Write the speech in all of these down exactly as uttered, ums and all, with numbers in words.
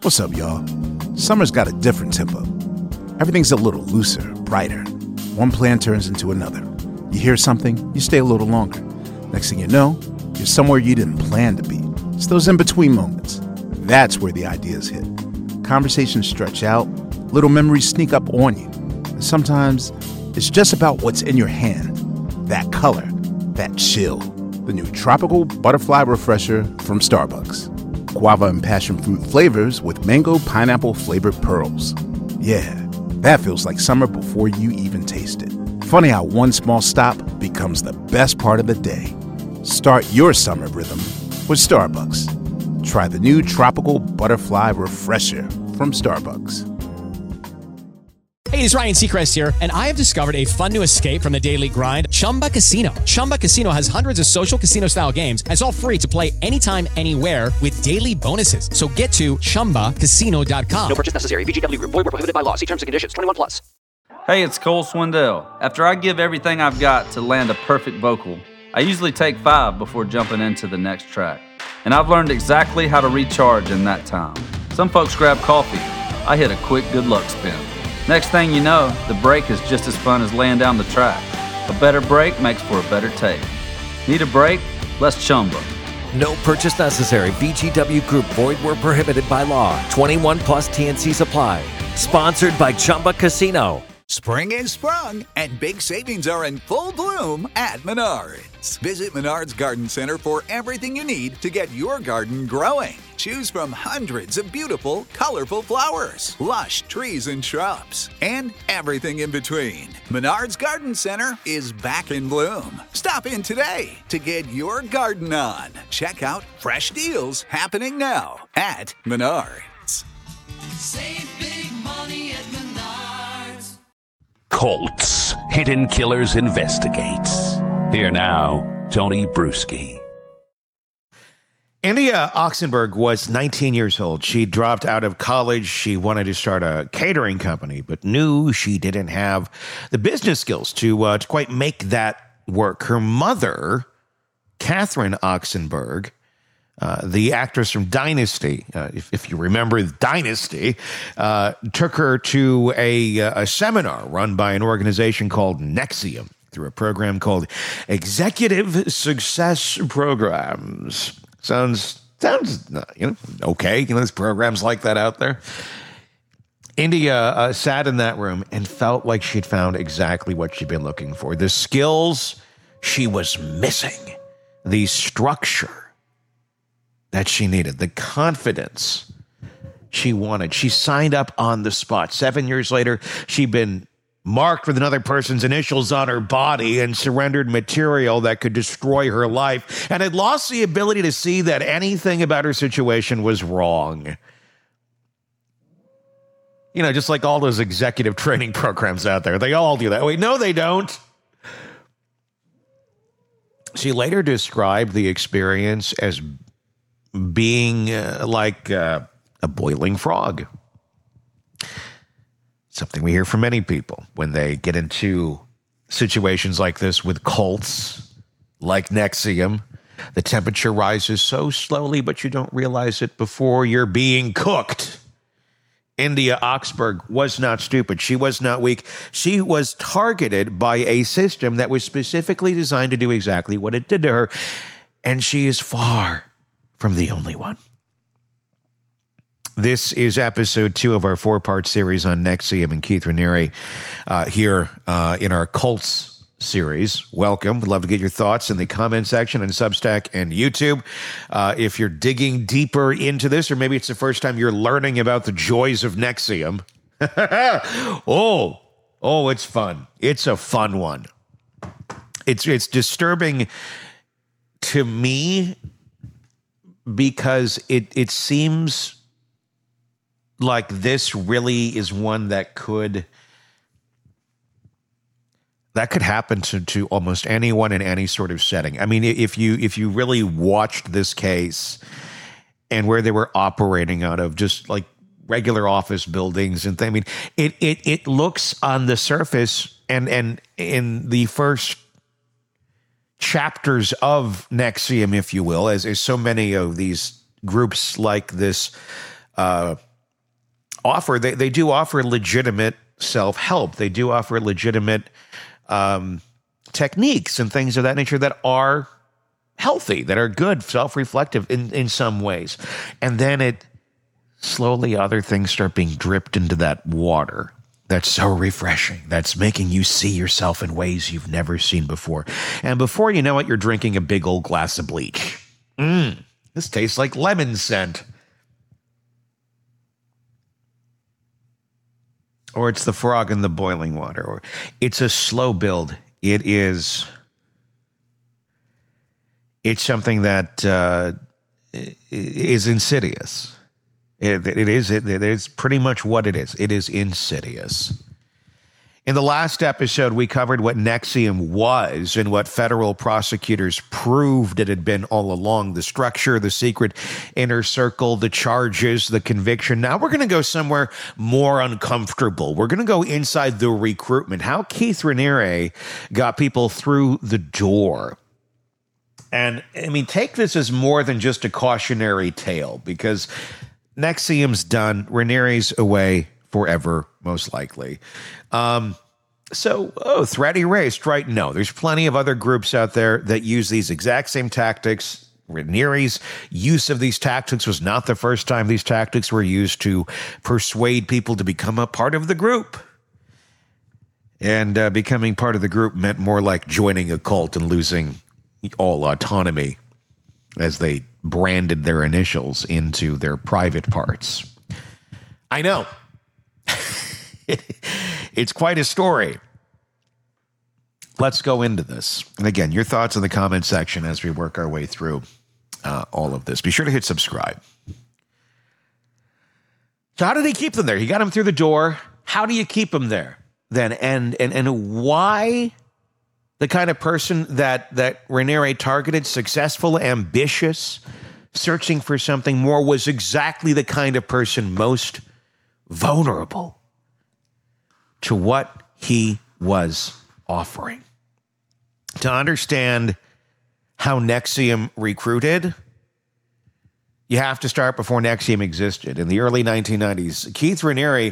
What's up, y'all? Summer's got a different tempo. Everything's a little looser, brighter. One plan turns into another. You hear something, you stay a little longer. Next thing you know, you're somewhere you didn't plan to be. It's those in-between moments. That's where the ideas hit. Conversations stretch out, little memories sneak up on you. And sometimes, it's just about what's in your hand. That color, that chill. The new Tropical Butterfly Refresher from Starbucks. Guava and passion fruit flavors with mango pineapple flavored pearls. Yeah, that feels like summer before you even taste it. Funny how one small stop becomes the best part of the day. Start your summer rhythm with Starbucks. Try the new Tropical Butterfly Refresher from Starbucks. Hey, it's Ryan Seacrest here, and I have discovered a fun new escape from the daily grind, Chumba Casino. Chumba Casino has hundreds of social casino-style games, and it's all free to play anytime, anywhere with daily bonuses. So get to chumba casino dot com. No purchase necessary. V G W Group. Void where prohibited by law. See terms and conditions. twenty-one plus. Hey, it's Cole Swindell. After I give everything I've got to land a perfect vocal, I usually take five before jumping into the next track. And I've learned exactly how to recharge in that time. Some folks grab coffee. I hit a quick good luck spin. Next thing you know, the break is just as fun as laying down the track. A better break makes for a better take. Need a break? Let's Chumba. No purchase necessary. V G W Group. Void where prohibited by law. twenty-one plus T N Cs apply. Sponsored by Chumba Casino. Spring is sprung, and big savings are in full bloom at Menards. Visit Menards Garden Center for everything you need to get your garden growing. Choose from hundreds of beautiful, colorful flowers, lush trees and shrubs, and everything in between. Menards Garden Center is back in bloom. Stop in today to get your garden on. Check out fresh deals happening now at Menards. Save big money at Menards. Colts Hidden Killers investigates. Here now, Tony Bruschi. India Oxenberg was nineteen years old. She dropped out of college. She wanted to start a catering company, but knew she didn't have the business skills to, uh, to quite make that work. Her mother, Catherine Oxenberg, uh, the actress from Dynasty, uh, if, if you remember Dynasty, uh, took her to a, a seminar run by an organization called Nexium through a program called Executive Success Programs. Sounds, sounds, you know, okay. You know, there's programs like that out there. India uh, sat in that room and felt like she'd found exactly what she'd been looking for. The skills she was missing, the structure that she needed, the confidence she wanted. She signed up on the spot. Seven years later, she'd been marked with another person's initials on her body and surrendered material that could destroy her life, and had lost the ability to see that anything about her situation was wrong. You know, just like all those executive training programs out there. They all do that. Wait, no, they don't. She later described the experience as being uh, like uh, a boiling frog. Something we hear from many people when they get into situations like this with cults, like Nexium. The temperature rises so slowly, but you don't realize it before you're being cooked. India Oxenberg was not stupid. She was not weak. She was targeted by a system that was specifically designed to do exactly what it did to her. And she is far from the only one. This is episode two of our four-part series on Nexium and Keith Raniere uh, here uh, in our Cults series. Welcome. We'd love to get your thoughts in the comment section on Substack and YouTube. Uh, if you're digging deeper into this, or maybe it's the first time you're learning about the joys of Nexium. oh, oh, it's fun. It's a fun one. It's it's disturbing to me because it it seems like this really is one that could that could happen to, to almost anyone in any sort of setting. I mean, if you if you really watched this case and where they were operating out of, just like regular office buildings and things, I mean, it it it looks on the surface and and in the first chapters of Nexium, if you will, as, as so many of these groups like this uh offer, they, they do offer legitimate self-help. They do offer legitimate um, techniques and things of that nature that are healthy, that are good, self-reflective in, in some ways. And then it slowly, other things start being dripped into that water. That's so refreshing. That's making you see yourself in ways you've never seen before. And before you know it, you're drinking a big old glass of bleach. Mmm, this tastes like lemon scent. Or it's the frog in the boiling water. Or it's a slow build. It is... It's something that uh, is insidious. It, it is. It, it is pretty much what it is. It is insidious. In the last episode, we covered what Nexium was and what federal prosecutors proved it had been all along. The structure, the secret inner circle, the charges, the conviction. Now we're going to go somewhere more uncomfortable. We're going to go inside the recruitment. How Keith Raniere got people through the door. And, I mean, take this as more than just a cautionary tale, because Nexium's done. Raniere's away forever, most likely. Um, so, oh, threat erased, right? No, there's plenty of other groups out there that use these exact same tactics. Raniere's use of these tactics was not the first time these tactics were used to persuade people to become a part of the group. And uh, becoming part of the group meant more like joining a cult and losing all autonomy as they branded their initials into their private parts. I know. It's quite a story. Let's go into this. And again, your thoughts in the comment section as we work our way through uh, all of this. Be sure to hit subscribe. So how did he keep them there? He got them through the door. How do you keep them there then? And and and why... The kind of person that, that Raniere targeted, successful, ambitious, searching for something more, was exactly the kind of person most vulnerable to what he was offering. To understand how Nexium recruited, you have to start before Nexium existed. In the early nineteen nineties, Keith Raniere,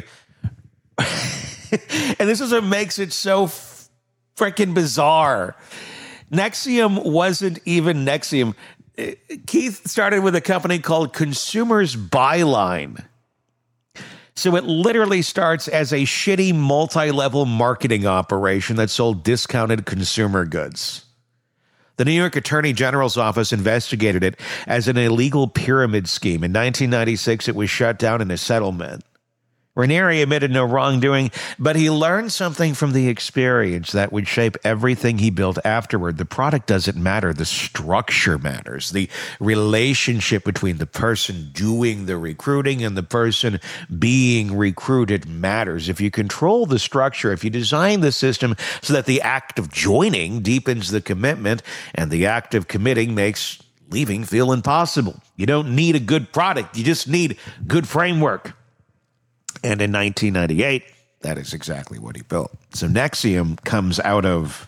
and this is what makes it so freaking bizarre. Nexium wasn't even Nexium. Keith started with a company called Consumers Byline. So it literally starts as a shitty multi-level marketing operation that sold discounted consumer goods. The New York Attorney General's office investigated it as an illegal pyramid scheme. In nineteen ninety-six, it was shut down in a settlement. Raniere admitted no wrongdoing, but he learned something from the experience that would shape everything he built afterward. The product doesn't matter. The structure matters. The relationship between the person doing the recruiting and the person being recruited matters. If you control the structure, if you design the system so that the act of joining deepens the commitment and the act of committing makes leaving feel impossible. You don't need a good product. You just need good framework. And in nineteen ninety-eight, that is exactly what he built. So Nexium comes out of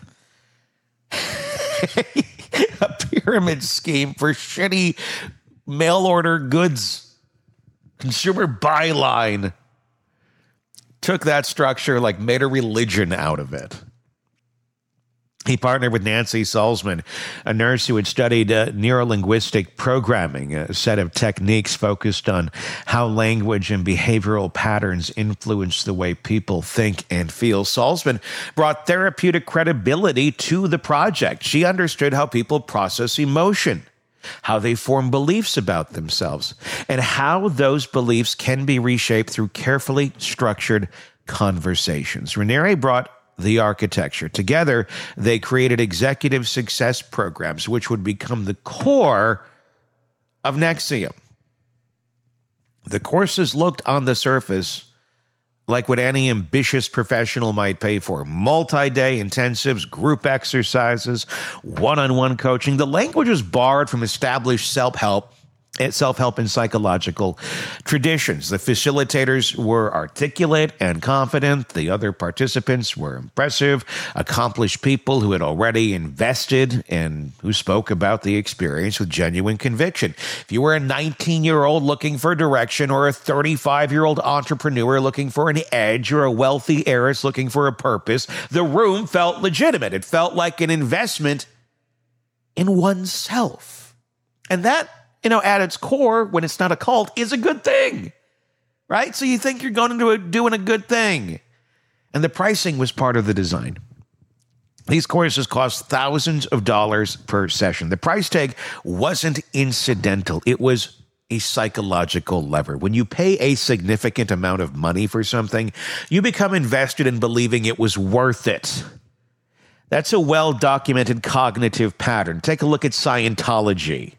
a pyramid scheme for shitty mail-order goods. Consumer Byline took that structure, like made a religion out of it. He partnered with Nancy Salzman, a nurse who had studied uh, neurolinguistic programming, a set of techniques focused on how language and behavioral patterns influence the way people think and feel. Salzman brought therapeutic credibility to the project. She understood how people process emotion, how they form beliefs about themselves, and how those beliefs can be reshaped through carefully structured conversations. Raniere brought the architecture. Together, they created executive success programs, which would become the core of Nexium. The courses looked on the surface like what any ambitious professional might pay for. Multi-day intensives, group exercises, one-on-one coaching. The language was borrowed from established self-help self-help and psychological traditions. The facilitators were articulate and confident. The other participants were impressive, accomplished people who had already invested and who spoke about the experience with genuine conviction. If you were a nineteen-year-old looking for direction, or a thirty-five-year-old entrepreneur looking for an edge, or a wealthy heiress looking for a purpose, the room felt legitimate. It felt like an investment in oneself. And that, you know, at its core, when it's not a cult, is a good thing, right? So you think you're going into a, doing a good thing. And the pricing was part of the design. These courses cost thousands of dollars per session. The price tag wasn't incidental. It was a psychological lever. When you pay a significant amount of money for something, you become invested in believing it was worth it. That's a well-documented cognitive pattern. Take a look at Scientology.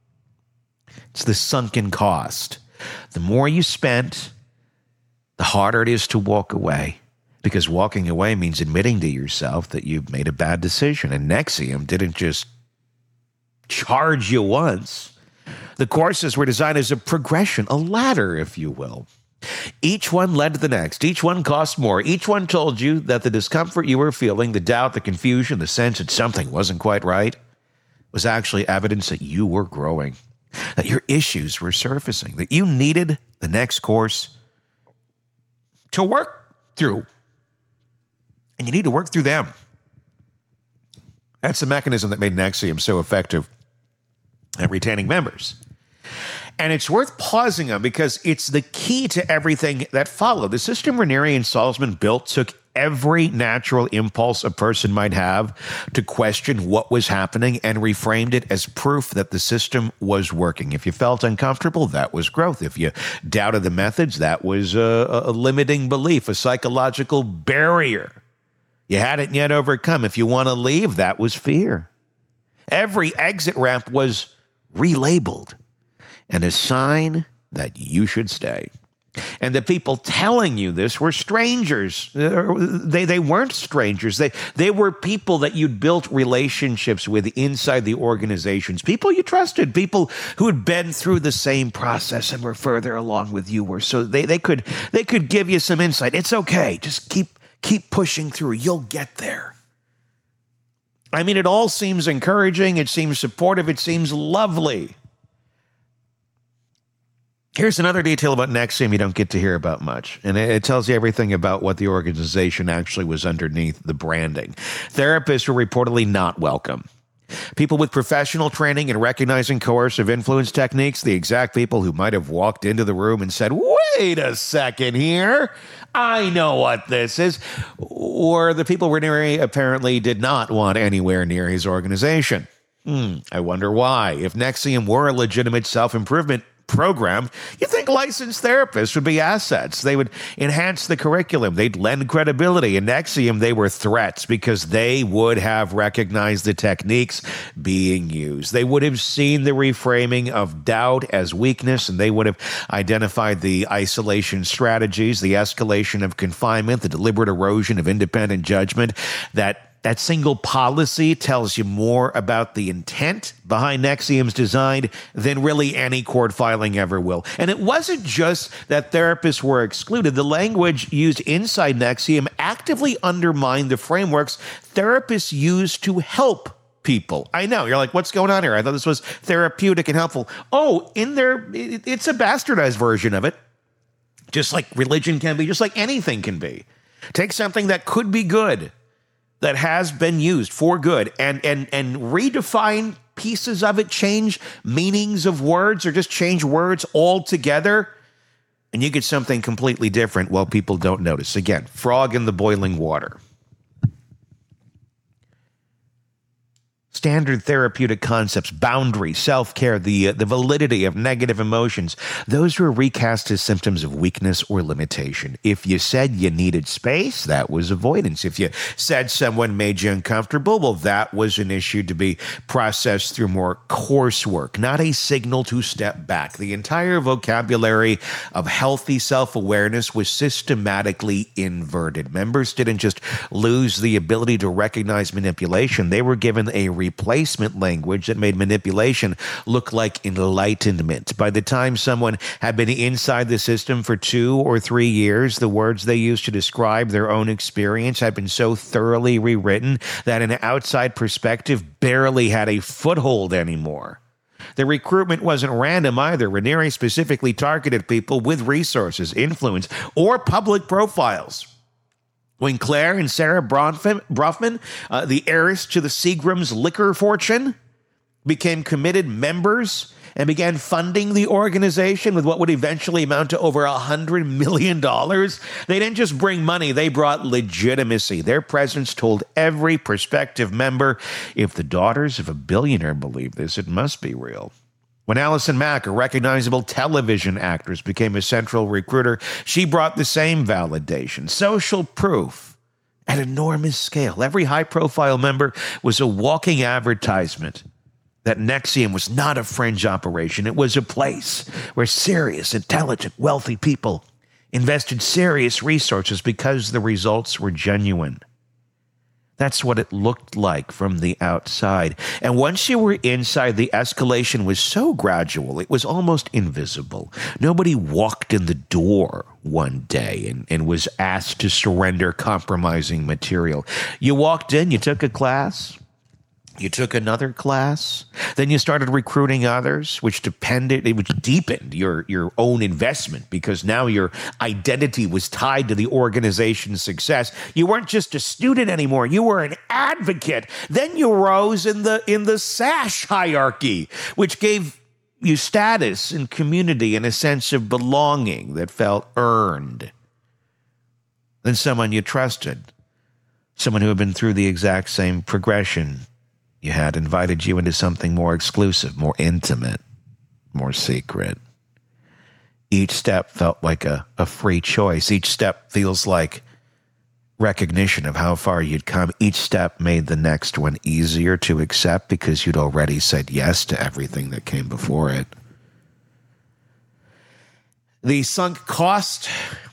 It's the sunken cost. The more you spend, the harder it is to walk away, because walking away means admitting to yourself that you've made a bad decision. And N X I V M didn't just charge you once. The courses were designed as a progression, a ladder, if you will. Each one led to the next. Each one cost more. Each one told you that the discomfort you were feeling, the doubt, the confusion, the sense that something wasn't quite right, was actually evidence that you were growing, that your issues were surfacing, that you needed the next course to work through. And you need to work through them. That's the mechanism that made N X I V M so effective at retaining members. And it's worth pausing on because it's the key to everything that followed. The system Raniere and Salzman built took every natural impulse a person might have to question what was happening and reframed it as proof that the system was working. If you felt uncomfortable, that was growth. If you doubted the methods, that was a, a limiting belief, a psychological barrier you hadn't yet overcome. If you want to leave, that was fear. Every exit ramp was relabeled and a sign that you should stay. And the people telling you this were strangers. They they weren't strangers. They they were people that you'd built relationships with inside the organizations, people you trusted, people who had been through the same process and were further along with you were. So they, they could they could give you some insight. It's okay. Just keep keep pushing through. You'll get there. I mean, it all seems encouraging. It seems supportive. It seems lovely. Here's another detail about N X I V M you don't get to hear about much, and it tells you everything about what the organization actually was underneath the branding. Therapists were reportedly not welcome. People with professional training in recognizing coercive influence techniques, the exact people who might have walked into the room and said, wait a second here, I know what this is, or the people Raniere apparently did not want anywhere near his organization. Hmm, I wonder why. If N X I V M were a legitimate self-improvement program, you think licensed therapists would be assets. They would enhance the curriculum. They'd lend credibility. In N X I V M, they were threats because they would have recognized the techniques being used. They would have seen the reframing of doubt as weakness, and they would have identified the isolation strategies, the escalation of confinement, the deliberate erosion of independent judgment. That That single policy tells you more about the intent behind N X I V M's design than really any court filing ever will. And it wasn't just that therapists were excluded. The language used inside N X I V M actively undermined the frameworks therapists used to help people. I know. You're like, what's going on here? I thought this was therapeutic and helpful. Oh, in there, it's a bastardized version of it. Just like religion can be, just like anything can be. Take something that could be good, that has been used for good, and and and redefine pieces of it, change meanings of words, or just change words altogether, and you get something completely different while people don't notice. Again, frog in the boiling water. Standard therapeutic concepts, boundary, self-care, the uh, the validity of negative emotions, those were recast as symptoms of weakness or limitation. If you said you needed space, that was avoidance. If you said someone made you uncomfortable, well, that was an issue to be processed through more coursework, not a signal to step back. The entire vocabulary of healthy self-awareness was systematically inverted. Members didn't just lose the ability to recognize manipulation. They were given a replacement language that made manipulation look like enlightenment. By the time someone had been inside the system for two or three years, the words they used to describe their own experience had been so thoroughly rewritten that an outside perspective barely had a foothold anymore. The recruitment wasn't random either. Raniere specifically targeted people with resources, influence, or public profiles. When Claire and Sarah Brofman, uh, the heiress to the Seagram's liquor fortune, became committed members and began funding the organization with what would eventually amount to over one hundred million dollars, they didn't just bring money, they brought legitimacy. Their presence told every prospective member, if the daughters of a billionaire believe this, it must be real. When Allison Mack, a recognizable television actress, became a central recruiter, she brought the same validation, social proof at enormous scale. Every high-profile member was a walking advertisement that N X I V M was not a fringe operation. It was a place where serious, intelligent, wealthy people invested serious resources because the results were genuine. That's what it looked like from the outside. And once you were inside, the escalation was so gradual, it was almost invisible. Nobody walked in the door one day and, and was asked to surrender compromising material. You walked in, you took a class, you took another class, then you started recruiting others, which depended, which deepened your, your own investment because now your identity was tied to the organization's success. You weren't just a student anymore, you were an advocate. Then you rose in the in the SASH hierarchy, which gave you status and community and a sense of belonging that felt earned. Then someone you trusted, someone who had been through the exact same progression you had, invited you into something more exclusive, more intimate, more secret. Each step felt like a, a free choice. Each step feels like recognition of how far you'd come. Each step made the next one easier to accept because you'd already said yes to everything that came before it. The sunk cost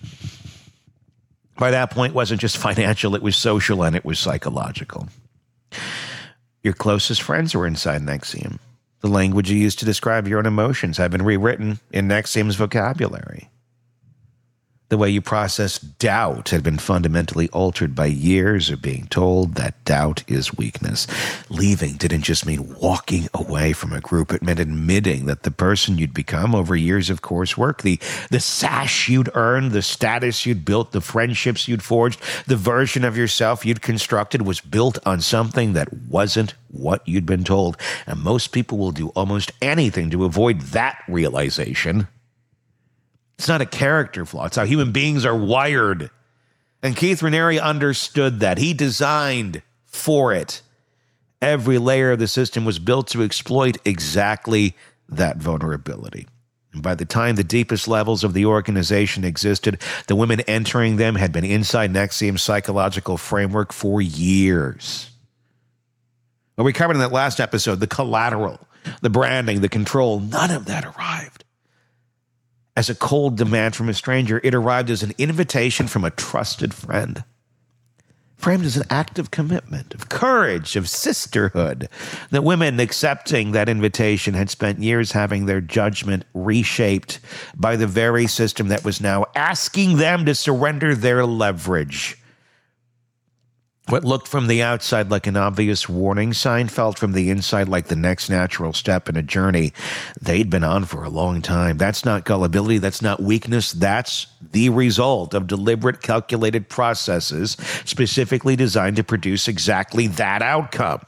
by that point wasn't just financial, it was social and it was psychological. Your closest friends were inside N X I V M. The language you used to describe your own emotions had been rewritten in N X I V M's vocabulary. The way you processed doubt had been fundamentally altered by years of being told that doubt is weakness. Leaving didn't just mean walking away from a group. It meant admitting that the person you'd become over years of coursework, the, the sash you'd earned, the status you'd built, the friendships you'd forged, the version of yourself you'd constructed was built on something that wasn't what you'd been told. And most people will do almost anything to avoid that realization. It's not a character flaw. It's how human beings are wired. And Keith Raniere understood that. He designed for it. Every layer of the system was built to exploit exactly that vulnerability. And by the time the deepest levels of the organization existed, the women entering them had been inside N X I V M's psychological framework for years. Well, we covered in that last episode the collateral, the branding, the control. None of that arrived as a cold demand from a stranger. It arrived as an invitation from a trusted friend. Framed as an act of commitment, of courage, of sisterhood. The women accepting that invitation had spent years having their judgment reshaped by the very system that was now asking them to surrender their leverage. What looked from the outside like an obvious warning sign felt from the inside like the next natural step in a journey they'd been on for a long time. That's not gullibility. That's not weakness. That's the result of deliberate, calculated processes specifically designed to produce exactly that outcome.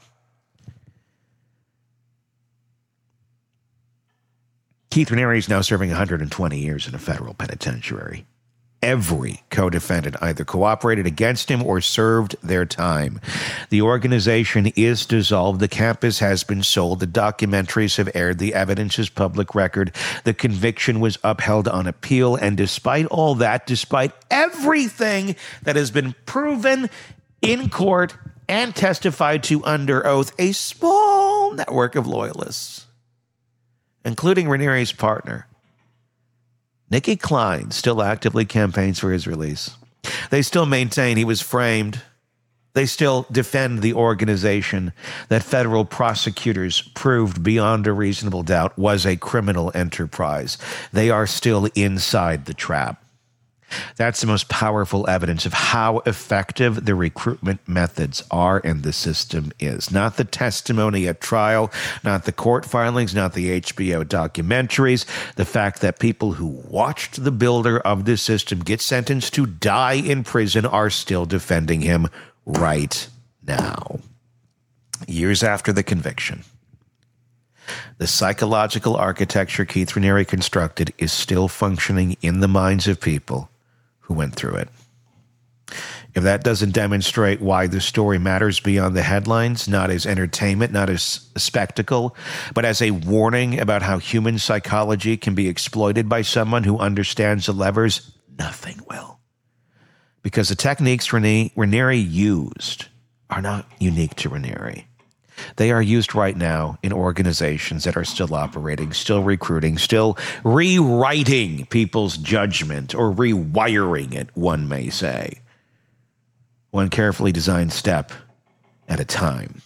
Keith Raniere is now serving one hundred twenty years in a federal penitentiary. Every co-defendant either cooperated against him or served their time. The organization is dissolved. The campus has been sold. The documentaries have aired. The evidence is public record. The conviction was upheld on appeal. And despite all that, despite everything that has been proven in court and testified to under oath, a small network of loyalists, including Raniere's partner, Nikki Klein, still actively campaigns for his release. They still maintain he was framed They still defend the organization that federal prosecutors proved beyond a reasonable doubt was a criminal enterprise. They are still inside the trap. That's the most powerful evidence of how effective the recruitment methods are and the system is. Not the testimony at trial, not the court filings, not the H B O documentaries. The fact that people who watched the builder of this system get sentenced to die in prison are still defending him right now. Years after the conviction, the psychological architecture Keith Raniere constructed is still functioning in the minds of people who went through it. If that doesn't demonstrate why the story matters beyond the headlines, not as entertainment, not as a spectacle, but as a warning about how human psychology can be exploited by someone who understands the levers, nothing will. Because the techniques Raniere used are not unique to Raniere. They are used right now in organizations that are still operating, still recruiting, still rewriting people's judgment or rewiring it, one may say. One carefully designed step at a time.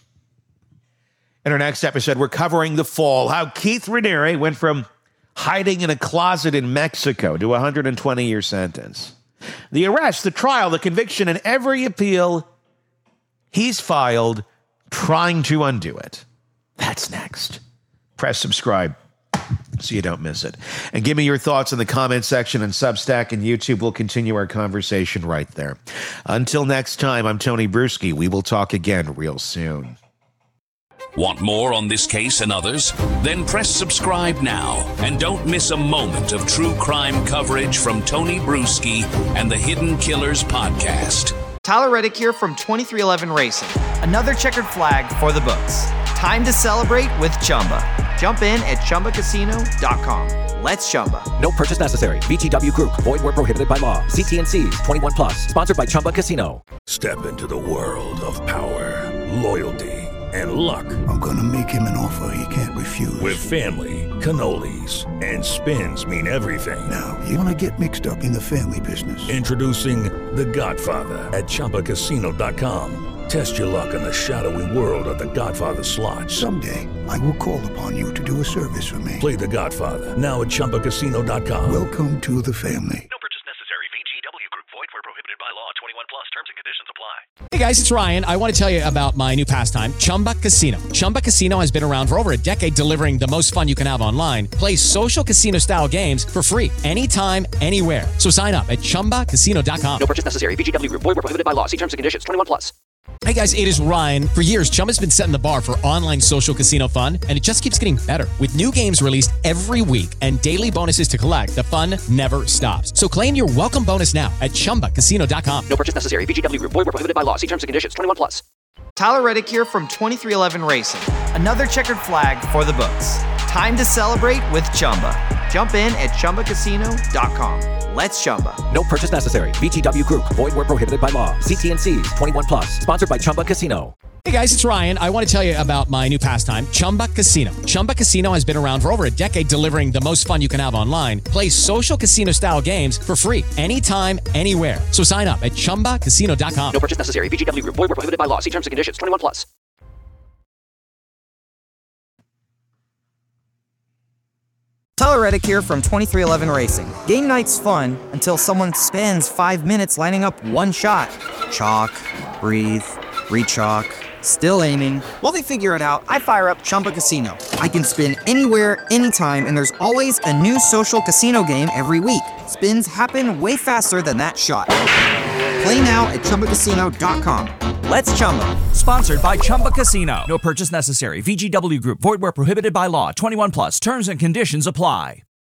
In our next episode, we're covering The Fall, how Keith Raniere went from hiding in a closet in Mexico to a one hundred twenty year sentence. The arrest, the trial, the conviction, and every appeal he's filed trying to undo it. That's next. Press subscribe so you don't miss it. And give me your thoughts in the comment section on Substack and YouTube. We'll continue our conversation right there. Until next time, I'm Tony Bruschi. We will talk again real soon. Want more on this case and others? Then press subscribe now and don't miss a moment of true crime coverage from Tony Bruschi and the Hidden Killers podcast. Tyler Reddick here from twenty-three eleven Racing. Another checkered flag for the books. Time to celebrate with Chumba. Jump in at Chumba Casino dot com. Let's Chumba. No purchase necessary. V G W Group. Void where prohibited by law. See T N Cs. twenty-one plus. Sponsored by Chumba Casino. Step into the world of power, loyalty, and luck. I'm gonna make him an offer he can't refuse. With family, cannolis, and spins mean everything. Now, you wanna get mixed up in the family business. Introducing The Godfather at Chumba Casino dot com. Test your luck in the shadowy world of The Godfather slot. Someday, I will call upon you to do a service for me. Play The Godfather, now at Chumba Casino dot com. Welcome to the family. No purchase necessary. V G W Group. Void where prohibited by law. twenty-one plus. Terms and conditions apply. Hey guys, it's Ryan. I want to tell you about my new pastime, Chumba Casino. Chumba Casino has been around for over a decade, delivering the most fun you can have online. Play social casino-style games for free anytime, anywhere. So sign up at Chumba Casino dot com. No purchase necessary. V G W Group. Void where prohibited by law. See terms and conditions. twenty-one plus. Hey guys, it is Ryan. For years, Chumba's been setting the bar for online social casino fun, and it just keeps getting better. With new games released every week and daily bonuses to collect, the fun never stops. So claim your welcome bonus now at Chumba Casino dot com. No purchase necessary. V G W Group. Void where prohibited by law. See terms and conditions. twenty-one plus. Tyler Reddick here from twenty-three eleven Racing. Another checkered flag for the books. Time to celebrate with Chumba. Jump in at Chumba Casino dot com. Let's Chumba. No purchase necessary. V G W Group. Void where prohibited by law. See T N Cs. twenty-one plus. Sponsored by Chumba Casino. Hey guys, it's Ryan. I want to tell you about my new pastime, Chumba Casino. Chumba Casino has been around for over a decade, delivering the most fun you can have online. Play social casino-style games for free anytime, anywhere. So sign up at Chumba Casino dot com. No purchase necessary. V G W Group. Void where prohibited by law. See terms and conditions. twenty-one plus. Tyler Reddick here from twenty-three eleven Racing. Game night's fun until someone spends five minutes lining up one shot. Chalk, breathe, re-chalk, still aiming. While they figure it out, I fire up Chumba Casino. I can spin anywhere, anytime, and there's always a new social casino game every week. Spins happen way faster than that shot. Play now at Chumba Casino dot com. Let's Chumba. Sponsored by Chumba Casino. No purchase necessary. V G W Group. Void where prohibited by law. twenty-one plus. Terms and conditions apply.